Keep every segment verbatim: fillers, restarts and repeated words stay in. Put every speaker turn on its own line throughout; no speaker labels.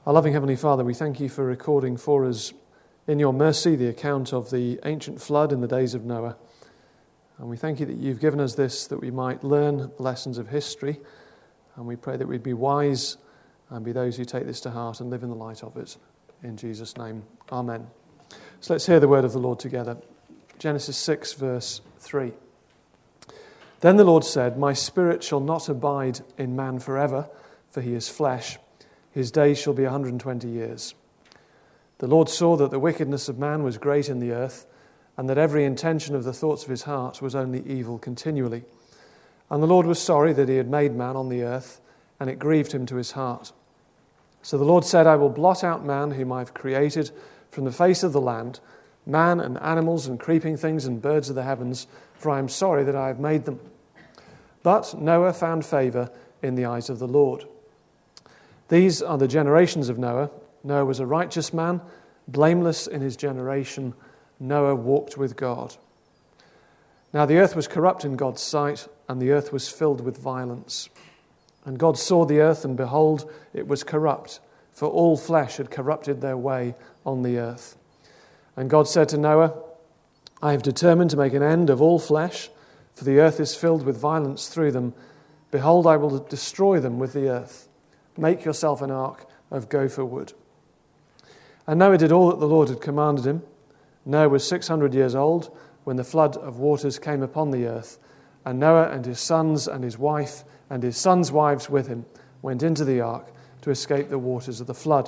Our loving Heavenly Father, we thank you for recording for us in your mercy the account of the ancient flood in the days of Noah. And we thank you that you've given us this that we might learn lessons of history. And we pray that we'd be wise and be those who take this to heart and live in the light of it. In Jesus' name, amen. So let's hear the word of the Lord together. Genesis six, verse three. Then the Lord said, "My spirit shall not abide in man forever, for he is flesh. His days shall be one hundred twenty years. The Lord saw that the wickedness of man was great in the earth, and that every intention of the thoughts of his heart was only evil continually. And the Lord was sorry that he had made man on the earth, and it grieved him to his heart. So the Lord said, I will blot out man whom I have created from the face of the land, man and animals and creeping things and birds of the heavens, for I am sorry that I have made them. But Noah found favor in the eyes of the Lord." These are the generations of Noah. Noah was a righteous man, blameless in his generation. Noah walked with God. Now the earth was corrupt in God's sight, and the earth was filled with violence. And God saw the earth, and behold, it was corrupt, for all flesh had corrupted their way on the earth. And God said to Noah, I have determined to make an end of all flesh, for the earth is filled with violence through them. Behold, I will destroy them with the earth. Make yourself an ark of gopher wood. And Noah did all that the Lord had commanded him. Noah was six hundred years old when the flood of waters came upon the earth. And Noah and his sons and his wife and his sons' wives with him went into the ark to escape the waters of the flood.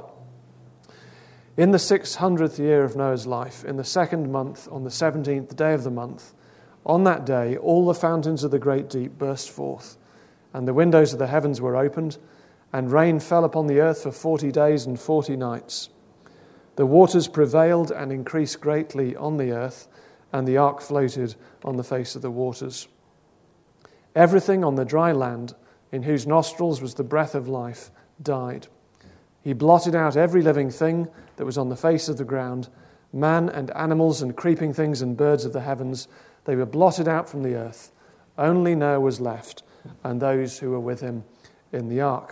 In the six hundredth year of Noah's life, in the second month, on the seventeenth day of the month, on that day all the fountains of the great deep burst forth, and the windows of the heavens were opened, and rain fell upon the earth for forty days and forty nights. The waters prevailed and increased greatly on the earth, and the ark floated on the face of the waters. Everything on the dry land, in whose nostrils was the breath of life, died. He blotted out every living thing that was on the face of the ground, man and animals and creeping things and birds of the heavens. They were blotted out from the earth. Only Noah was left, and those who were with him in the ark.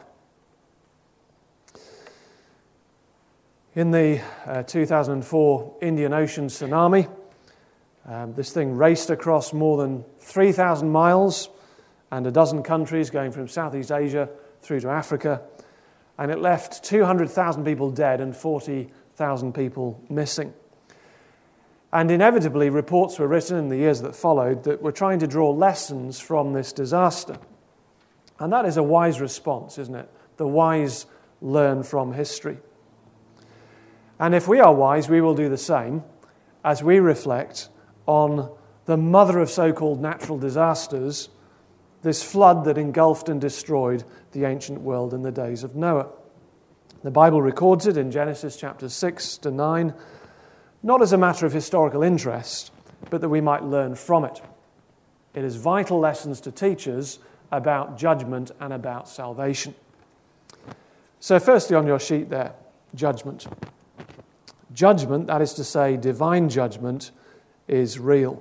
In the uh, two thousand four Indian Ocean tsunami, um, this thing raced across more than three thousand miles and a dozen countries, going from Southeast Asia through to Africa, and it left two hundred thousand people dead and forty thousand people missing. And inevitably, reports were written in the years that followed that were trying to draw lessons from this disaster. And that is a wise response, isn't it? The wise learn from history. And if we are wise, we will do the same as we reflect on the mother of so-called natural disasters, this flood that engulfed and destroyed the ancient world in the days of Noah. The Bible records it in Genesis chapters six to nine, not as a matter of historical interest, but that we might learn from it. It is vital lessons to teach us about judgment and about salvation. So firstly on your sheet there, judgment. Judgment, that is to say, divine judgment, is real.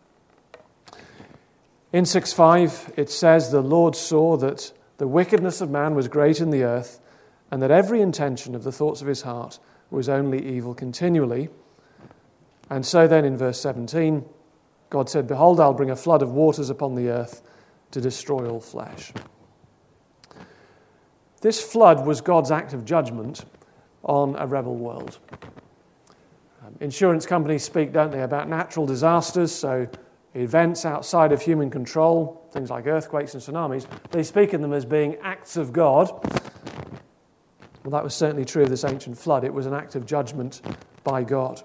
In six five, it says, the Lord saw that the wickedness of man was great in the earth, and that every intention of the thoughts of his heart was only evil continually. And so then in verse seventeen, God said, behold, I'll bring a flood of waters upon the earth to destroy all flesh. This flood was God's act of judgment on a rebel world. Um, insurance companies speak, don't they, about natural disasters, so events outside of human control, things like earthquakes and tsunamis. They speak of them as being acts of God. Well, that was certainly true of this ancient flood. It was an act of judgment by God.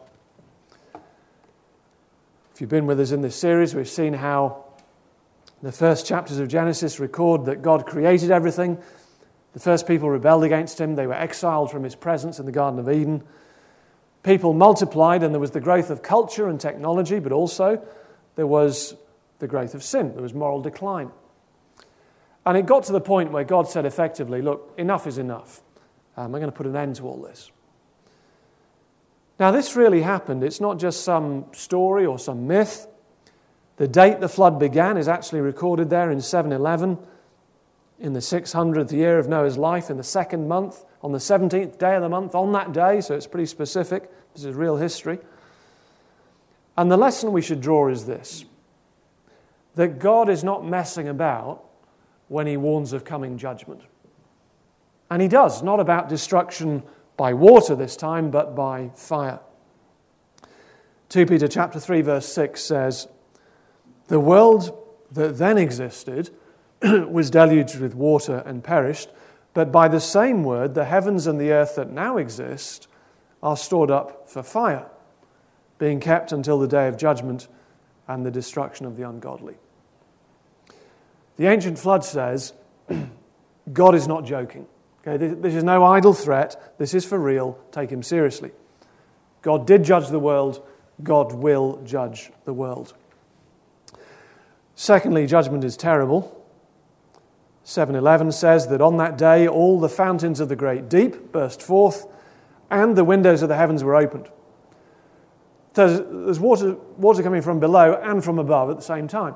If you've been with us in this series, we've seen how the first chapters of Genesis record that God created everything. The first people rebelled against him. They were exiled from his presence in the Garden of Eden. People multiplied, and there was the growth of culture and technology, but also there was the growth of sin. There was moral decline. And it got to the point where God said effectively, look, enough is enough. Um, I'm going to put an end to all this. Now, this really happened. It's not just some story or some myth. The date the flood began is actually recorded there in seven eleven. in the six hundredth year of Noah's life, in the second month, on the seventeenth day of the month, on that day, so it's pretty specific. This is real history. And the lesson we should draw is this, that God is not messing about when he warns of coming judgment. And he does, not about destruction by water this time, but by fire. Second Peter chapter three, verse six says, "The world that then existed was deluged with water and perished, but by the same word, the heavens and the earth that now exist are stored up for fire, being kept until the day of judgment and the destruction of the ungodly." The ancient flood says, God is not joking. Okay, this, this is no idle threat. This is for real. Take him seriously. God did judge the world. God will judge the world. Secondly, judgment is terrible. seven eleven says that on that day all the fountains of the great deep burst forth and the windows of the heavens were opened. There's, there's water, water coming from below and from above at the same time.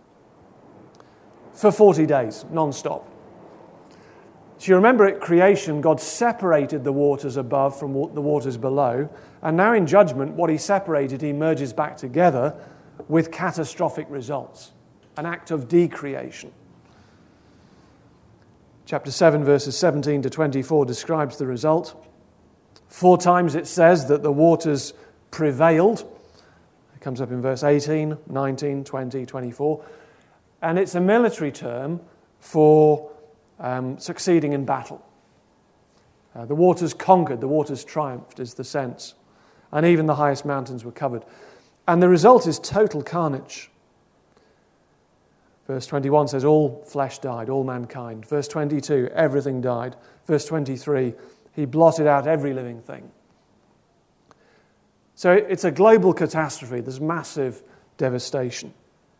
For forty days, non-stop. So you remember at creation, God separated the waters above from the waters below. And now in judgment, what he separated, he merges back together with catastrophic results. An act of decreation. Chapter seven, verses seventeen to twenty-four describes the result. Four times it says that the waters prevailed. It comes up in verse eighteen, nineteen, twenty, twenty-four. And it's a military term for um, succeeding in battle. Uh, the waters conquered, the waters triumphed is the sense. And even the highest mountains were covered. And the result is total carnage. Verse twenty-one says, all flesh died, all mankind. Verse twenty-two, everything died. Verse twenty-three, he blotted out every living thing. So it's a global catastrophe. There's massive devastation.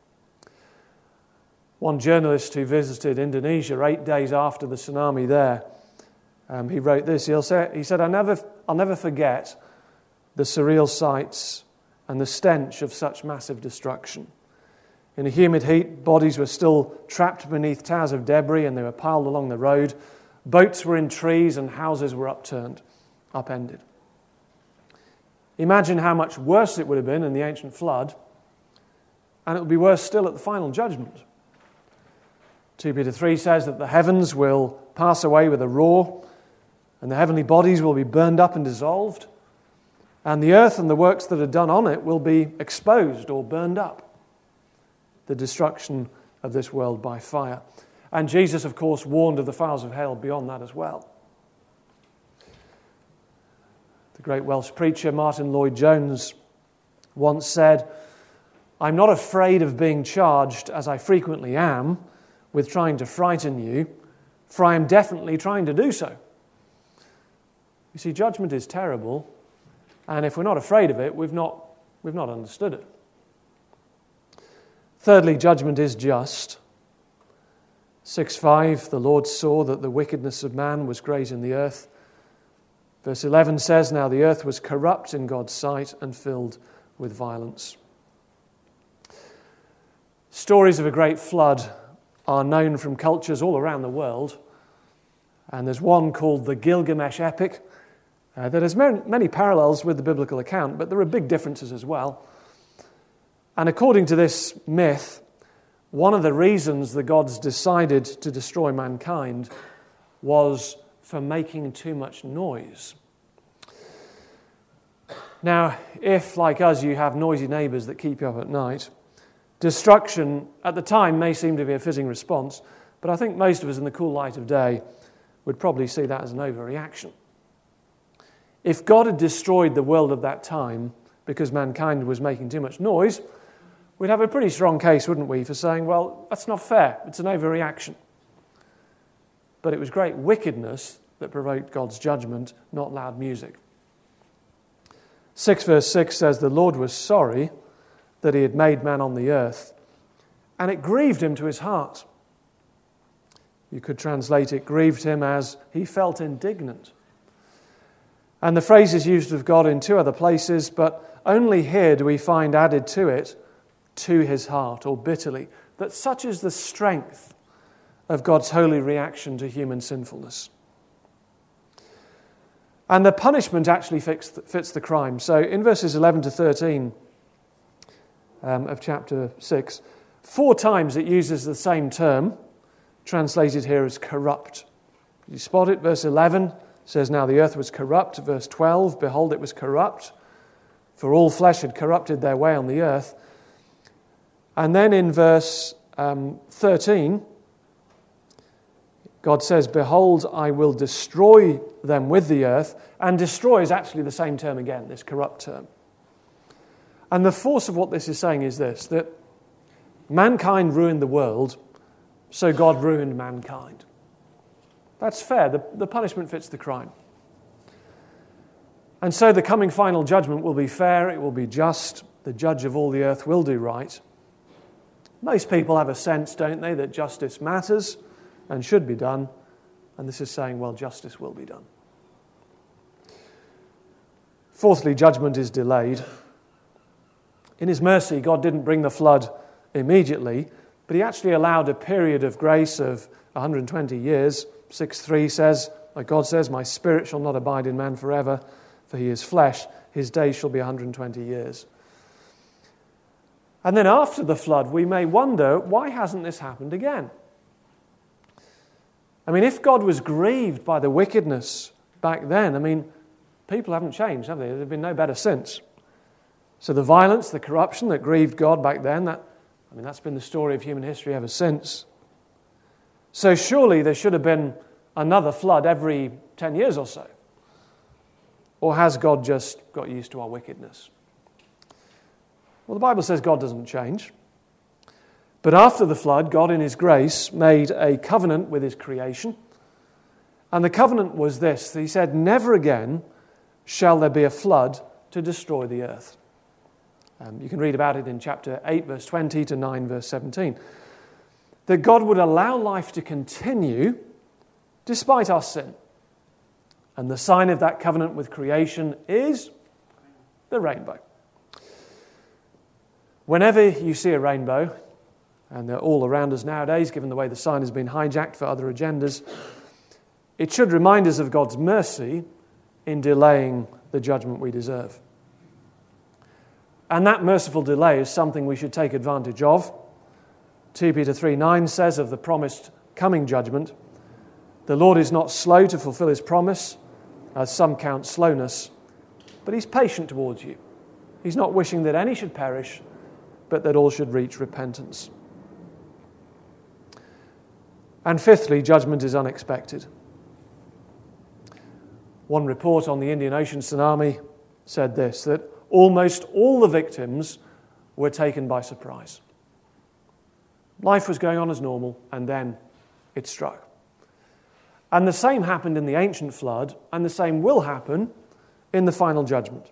One journalist who visited Indonesia eight days after the tsunami there, um, he wrote this. He'll say, he said, I never, I'll never forget the surreal sights and the stench of such massive destruction. In a humid heat, bodies were still trapped beneath towers of debris and they were piled along the road. Boats were in trees and houses were upturned, upended. Imagine how much worse it would have been in the ancient flood, and it would be worse still at the final judgment. Second Peter three says that the heavens will pass away with a roar, and the heavenly bodies will be burned up and dissolved, and the earth and the works that are done on it will be exposed or burned up. The destruction of this world by fire. And Jesus, of course, warned of the fires of hell beyond that as well. The great Welsh preacher Martin Lloyd-Jones once said, I'm not afraid of being charged, as I frequently am, with trying to frighten you, for I am definitely trying to do so. You see, judgment is terrible, and if we're not afraid of it, we've not, we've not understood it. Thirdly, judgment is just. six five, the Lord saw that the wickedness of man was great in the earth. Verse eleven says, now the earth was corrupt in God's sight and filled with violence. Stories of a great flood are known from cultures all around the world. And there's one called the Gilgamesh epic uh, that has many, many parallels with the biblical account, but there are big differences as well. And according to this myth, one of the reasons the gods decided to destroy mankind was for making too much noise. Now, if, like us, you have noisy neighbours that keep you up at night, destruction at the time may seem to be a fitting response, but I think most of us in the cool light of day would probably see that as an overreaction. If God had destroyed the world of that time because mankind was making too much noise, we'd have a pretty strong case, wouldn't we, for saying, well, that's not fair, it's an overreaction. But it was great wickedness that provoked God's judgment, not loud music. six verse six says, the Lord was sorry that he had made man on the earth, and it grieved him to his heart. You could translate it, grieved him as he felt indignant. And the phrase is used of God in two other places, but only here do we find added to it, to his heart, or bitterly, that such is the strength of God's holy reaction to human sinfulness. And the punishment actually fits the, fits the crime. So in verses eleven to thirteen um, of chapter six, four times it uses the same term, translated here as corrupt. You spot it? Verse eleven says, now the earth was corrupt. Verse twelve, behold, it was corrupt, for all flesh had corrupted their way on the earth. And then in verse um, thirteen, God says, behold, I will destroy them with the earth. And destroy is actually the same term again, this corrupt term. And the force of what this is saying is this, that mankind ruined the world, so God ruined mankind. That's fair. The, the punishment fits the crime. And so the coming final judgment will be fair, it will be just. The judge of all the earth will do right. Most people have a sense, don't they, that justice matters and should be done. And this is saying, well, justice will be done. Fourthly, judgment is delayed. In his mercy, God didn't bring the flood immediately, but he actually allowed a period of grace of one hundred twenty years. six three says, like God says, my spirit shall not abide in man forever, for he is flesh. His days shall be one hundred twenty years. And then after the flood, we may wonder, why hasn't this happened again? I mean, if God was grieved by the wickedness back then, I mean, people haven't changed, have they? There have been no better since. So the violence, the corruption that grieved God back then, that I mean, that's been the story of human history ever since. So surely there should have been another flood every ten years or so. Or has God just got used to our wickedness? Well, the Bible says God doesn't change. But after the flood, God in his grace made a covenant with his creation. And the covenant was this. He said, never again shall there be a flood to destroy the earth. Um, you can read about it in chapter eight, verse twenty to nine, verse seventeen. That God would allow life to continue despite our sin. And the sign of that covenant with creation is the rainbow. Whenever you see a rainbow, and they're all around us nowadays, given the way the sign has been hijacked for other agendas, it should remind us of God's mercy in delaying the judgment we deserve. And that merciful delay is something we should take advantage of. Second Peter three nine says of the promised coming judgment, the Lord is not slow to fulfill his promise, as some count slowness, but he's patient towards you. He's not wishing that any should perish, but that all should reach repentance. And fifthly, judgment is unexpected. One report on the Indian Ocean tsunami said this, that almost all the victims were taken by surprise. Life was going on as normal, and then it struck. And the same happened in the ancient flood, and the same will happen in the final judgment.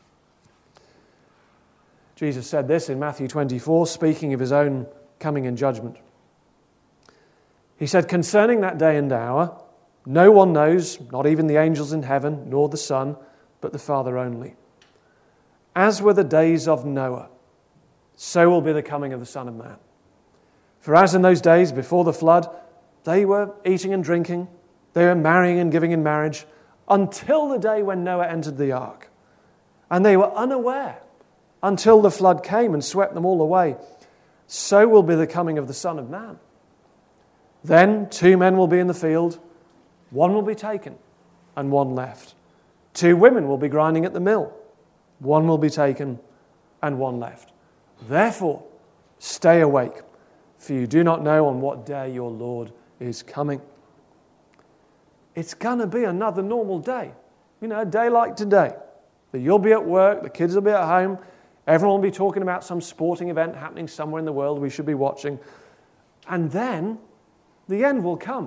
Jesus said this in Matthew twenty-four, speaking of his own coming in judgment. He said, concerning that day and hour, no one knows, not even the angels in heaven, nor the Son, but the Father only. As were the days of Noah, so will be the coming of the Son of Man. For as in those days before the flood, they were eating and drinking, they were marrying and giving in marriage, until the day when Noah entered the ark. And they were unaware until the flood came and swept them all away. So will be the coming of the Son of Man. Then two men will be in the field, one will be taken and one left. Two women will be grinding at the mill, one will be taken and one left. Therefore, stay awake, for you do not know on what day your Lord is coming. It's going to be another normal day. You know, a day like today. That you'll be at work, the kids will be at home, everyone will be talking about some sporting event happening somewhere in the world we should be watching. And then the end will come.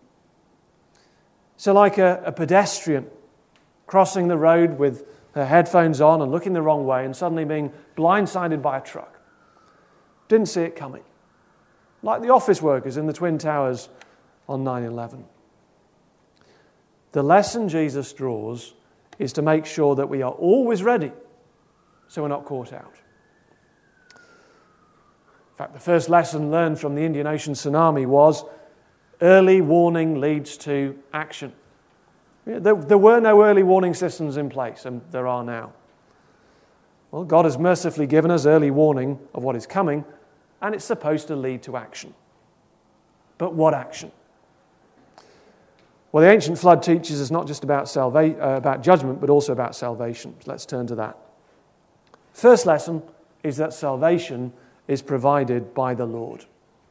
So like a, a pedestrian crossing the road with her headphones on and looking the wrong way and suddenly being blindsided by a truck. Didn't see it coming. Like the office workers in the Twin Towers on nine eleven. The lesson Jesus draws is to make sure that we are always ready so we're not caught out. In fact, the first lesson learned from the Indian Ocean tsunami was Early warning leads to action. There, there were no early warning systems in place, and there are now. Well, God has mercifully given us early warning of what is coming, and it's supposed to lead to action. But what action? Well, the ancient flood teaches us not just about salva- uh, about judgment, but also about salvation. So let's turn to that. First lesson is that salvation is provided by the Lord.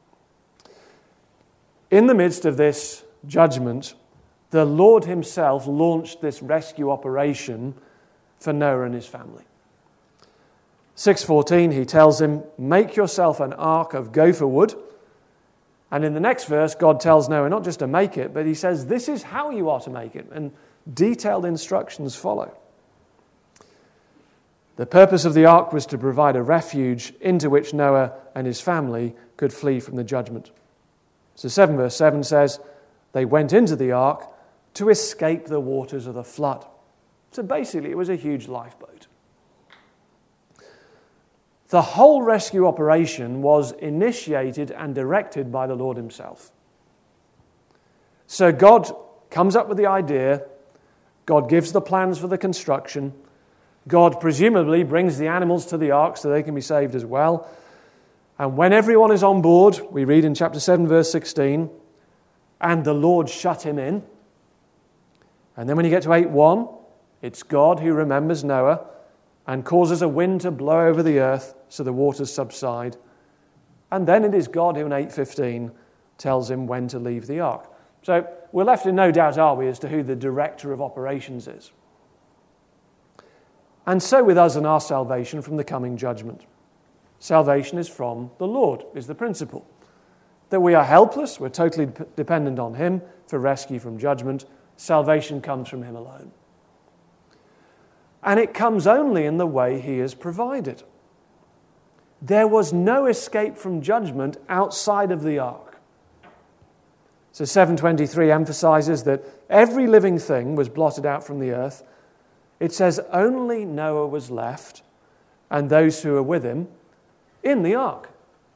In the midst of this judgment, the Lord himself launched this rescue operation for Noah and his family. six fourteen, he tells him, make yourself an ark of gopher wood. And in the next verse, God tells Noah not just to make it, but he says, this is how you are to make it. And detailed instructions follow. The purpose of the ark was to provide a refuge into which Noah and his family could flee from the judgment. So seven verse seven says, they went into the ark to escape the waters of the flood. So basically, it was a huge lifeboat. The whole rescue operation was initiated and directed by the Lord himself. So God comes up with the idea, God gives the plans for the construction, God presumably brings the animals to the ark so they can be saved as well. And when everyone is on board, we read in chapter seven, verse sixteen, and the Lord shut him in. And then when you get to eight one, it's God who remembers Noah and causes a wind to blow over the earth so the waters subside. And then it is God who in eight fifteen tells him when to leave the ark. So we're left in no doubt, are we, as to who the director of operations is. And so with us and our salvation from the coming judgment. Salvation is from the Lord, is the principle. That we are helpless, we're totally dependent on him for rescue from judgment. Salvation comes from him alone. And it comes only in the way he has provided. There was no escape from judgment outside of the ark. So seven twenty-three emphasizes that every living thing was blotted out from the earth. It says only Noah was left and those who were with him in the ark.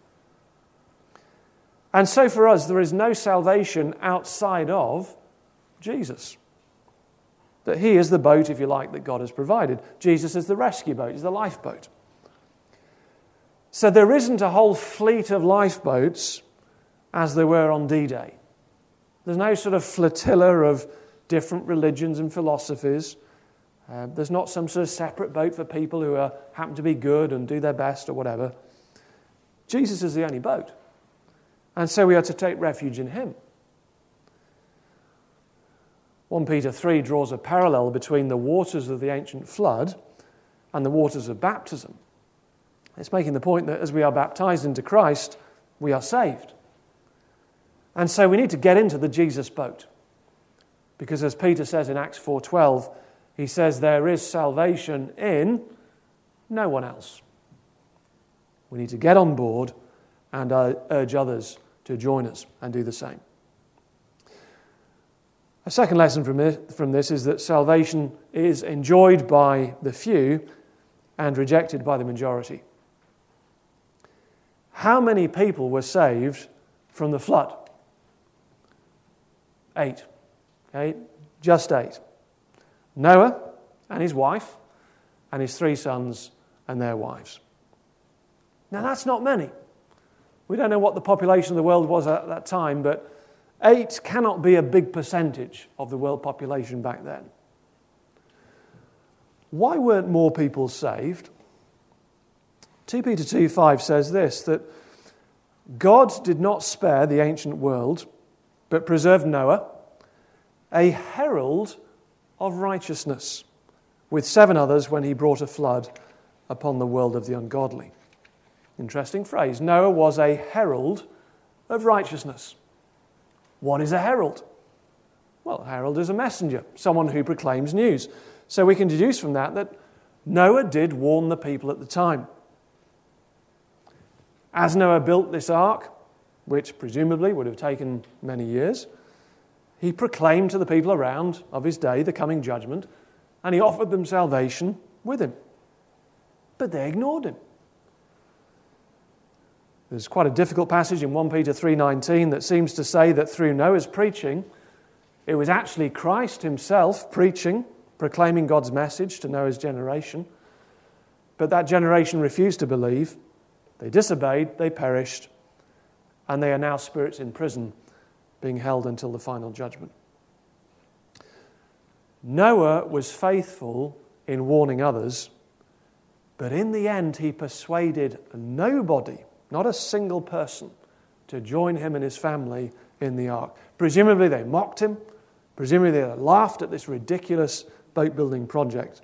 And so for us, there is no salvation outside of Jesus. That he is the boat, if you like, that God has provided. Jesus is the rescue boat, he's the lifeboat. So there isn't a whole fleet of lifeboats as there were on D-Day. There's no sort of flotilla of different religions and philosophies. Uh, there's not some sort of separate boat for people who are, happen to be good and do their best or whatever. Jesus is the only boat. And so we are to take refuge in him. First Peter three draws a parallel between the waters of the ancient flood and the waters of baptism. It's making the point that as we are baptized into Christ, we are saved. And so we need to get into the Jesus boat. Because as Peter says in Acts four twelve, he says there is salvation in no one else. We need to get on board and uh, urge others to join us and do the same. A second lesson from this, from this is that salvation is enjoyed by the few and rejected by the majority. How many people were saved from the flood? Eight. Okay, just eight. Noah and his wife and his three sons and their wives. Now that's not many. We don't know what the population of the world was at that time, but eight cannot be a big percentage of the world population back then. Why weren't more people saved? Second Peter two five says this, that God did not spare the ancient world, but preserved Noah, a herald of righteousness, with seven others when he brought a flood upon the world of the ungodly. Interesting phrase. Noah was a herald of righteousness. What is a herald? Well, a herald is a messenger, someone who proclaims news. So we can deduce from that that Noah did warn the people at the time. As Noah built this ark, which presumably would have taken many years, he proclaimed to the people around of his day the coming judgment, and he offered them salvation with him. But they ignored him. There's quite a difficult passage in First Peter three nineteen that seems to say that through Noah's preaching, it was actually Christ himself preaching, proclaiming God's message to Noah's generation. But that generation refused to believe. They disobeyed, they perished, and they are now spirits in prison, being held until the final judgment. Noah was faithful in warning others, but in the end he persuaded nobody, not a single person, to join him and his family in the ark. Presumably they mocked him. Presumably they laughed at this ridiculous boat-building project.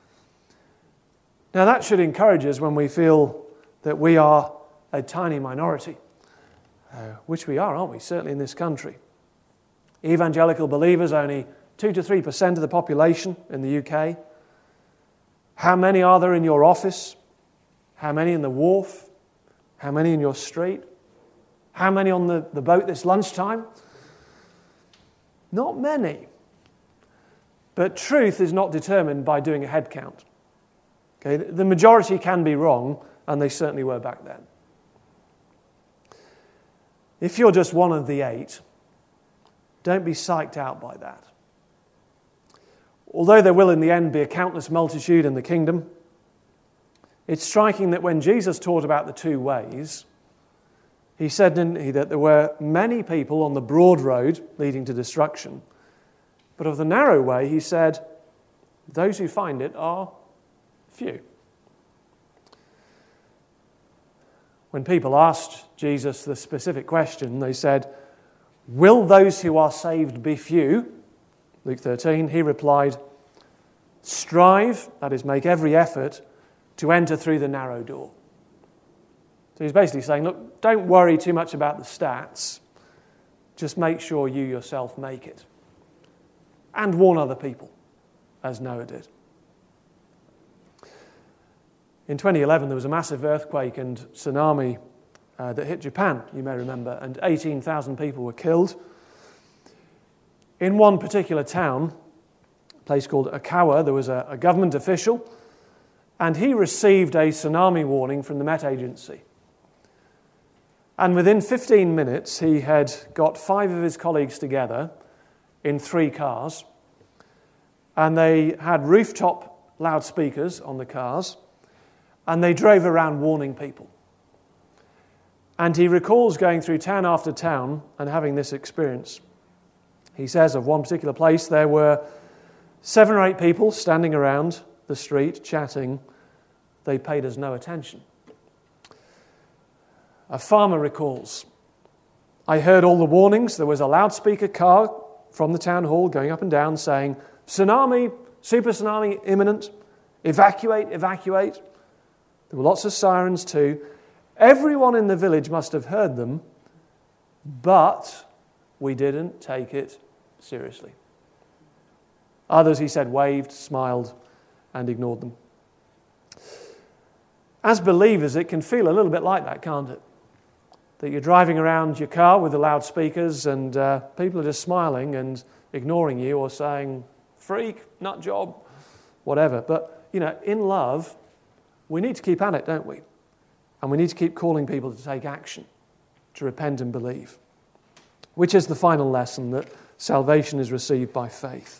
Now that should encourage us when we feel that we are a tiny minority, uh, which we are, aren't we? Certainly in this country. Evangelical believers, only two to three percent of the population in the U K. How many are there in your office? How many in the wharf? How many in your street? How many on the, the boat this lunchtime? Not many. But truth is not determined by doing a head count. Okay, the majority can be wrong, and they certainly were back then. If you're just one of the eight, don't be psyched out by that. Although there will in the end be a countless multitude in the kingdom, it's striking that when Jesus taught about the two ways, he said, didn't he, that there were many people on the broad road leading to destruction, but of the narrow way, he said, those who find it are few. When people asked Jesus the specific question, they said, will those who are saved be few? Luke thirteen, he replied, strive, that is, make every effort to enter through the narrow door. So he's basically saying, look, don't worry too much about the stats. Just make sure you yourself make it. And warn other people, as Noah did. In twenty eleven, there was a massive earthquake and tsunami uh, that hit Japan, you may remember, and eighteen thousand people were killed. In one particular town, a place called Okawa, there was a, a government official, and he received a tsunami warning from the Met Agency. And within fifteen minutes, he had got five of his colleagues together in three cars, and they had rooftop loudspeakers on the cars, and they drove around warning people. And he recalls going through town after town and having this experience. He says of one particular place there were seven or eight people standing around the street chatting. They paid us no attention. A farmer recalls, I heard all the warnings. There was a loudspeaker car from the town hall going up and down saying, tsunami, super tsunami imminent, evacuate, evacuate. There were lots of sirens too. Everyone in the village must have heard them, but we didn't take it seriously. Others, he said, waved, smiled, and ignored them. As believers, it can feel a little bit like that, can't it? That you're driving around your car with the loudspeakers and uh, people are just smiling and ignoring you or saying, freak, nut job, whatever. But, you know, in love, we need to keep at it, don't we? And we need to keep calling people to take action, to repent and believe, which is the final lesson, that salvation is received by faith.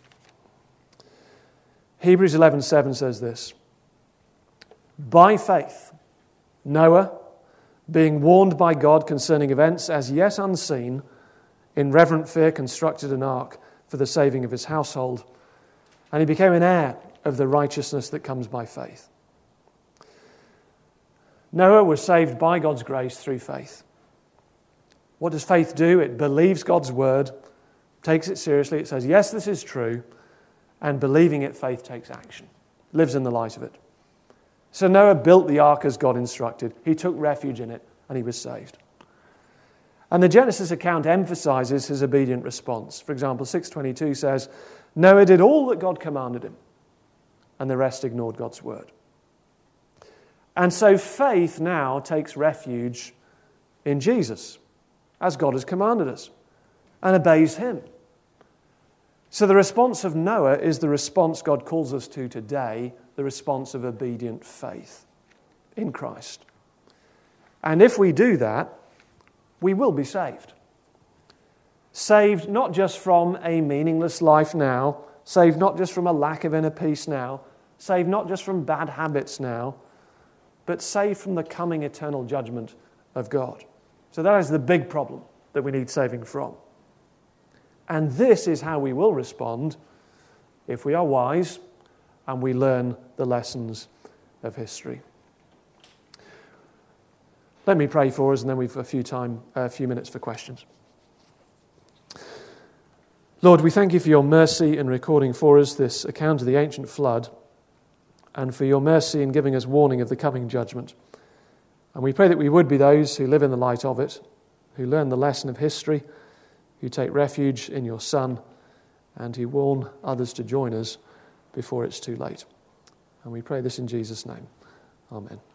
Hebrews eleven seven says this, by faith, Noah, being warned by God concerning events as yet unseen, in reverent fear constructed an ark for the saving of his household, and he became an heir of the righteousness that comes by faith. Noah was saved by God's grace through faith. What does faith do? It believes God's word, takes it seriously. It says, yes, this is true. And believing it, faith takes action, lives in the light of it. So Noah built the ark as God instructed. He took refuge in it, and he was saved. And the Genesis account emphasizes his obedient response. For example, six twenty-two says, Noah did all that God commanded him, and the rest ignored God's word. And so faith now takes refuge in Jesus, as God has commanded us, and obeys him. So the response of Noah is the response God calls us to today, the response of obedient faith in Christ. And if we do that, we will be saved. Saved not just from a meaningless life now, saved not just from a lack of inner peace now, saved not just from bad habits now, but saved from the coming eternal judgment of God. So that is the big problem that we need saving from. And this is how we will respond if we are wise and we learn the lessons of history. Let me pray for us, and then we've a few time, a few minutes for questions. Lord, we thank you for your mercy in recording for us this account of the ancient flood, and for your mercy in giving us warning of the coming judgment. And we pray that we would be those who live in the light of it, who learn the lesson of history, who take refuge in your Son, and who warn others to join us before it's too late. And we pray this in Jesus' name. Amen.